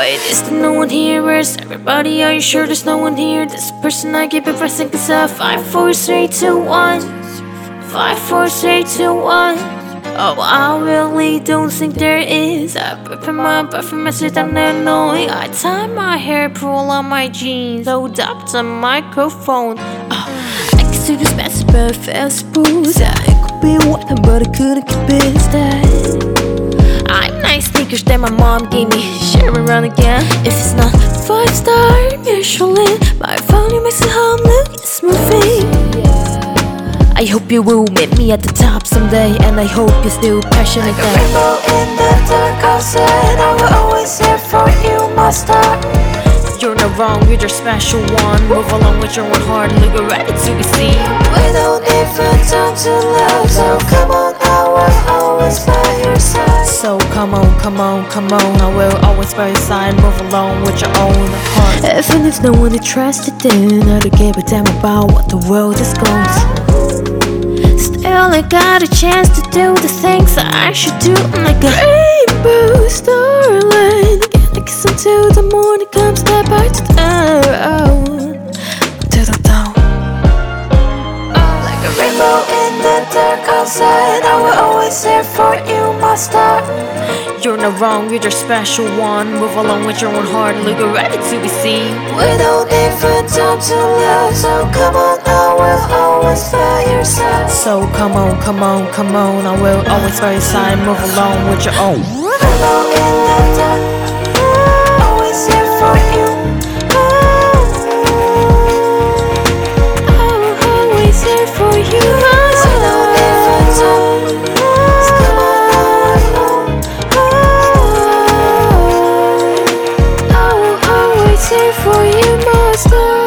Wait, is there no one here? Where's everybody? Are you sure there's no one here? This person I keep pressing is a 5, 4, 3, 2, 1. 5, 4, 3, 2, 1. Oh, I really don't think there is. I prepare my performance I'm annoying. I tie my hair, pull on my jeans, load up the microphone. I can see this massive but fast booze. It could be water, but I couldn't convince that. I'm nice sneakers that my mom gave me. Share around again. If it's not 5-star Michelin, my volume makes it harmless moving. I hope you will meet me at the top someday, and I hope you're still passionate. Like a rainbow in the dark outside, I will always here for you, my star. You're not wrong, you're the special one. Move along with your own heart, look ready to be seen. We don't even time to love, so come on, I will always by your side. So come on, come on, come on, I will always by your side. Move along with your own heart. Even if no one is trusted, then I don't give a damn about what the world is going through. Still I got a chance to do the things that I should do. Like a rainbow starlight, I kiss until the morning comes, that bites down to the dawn. Like a rainbow in the dark outside, I will always here for you, my star. You're not wrong, you're the special one. Move along with your own heart, look ready to be seen. We don't even time to love, so come on, I will always by your side. So come on, come on, come on, I will always by your side. Move along with your own. Rainbow in the dark, always here for you. Always here for you. We don't even time, so come on, Always here for you, my star.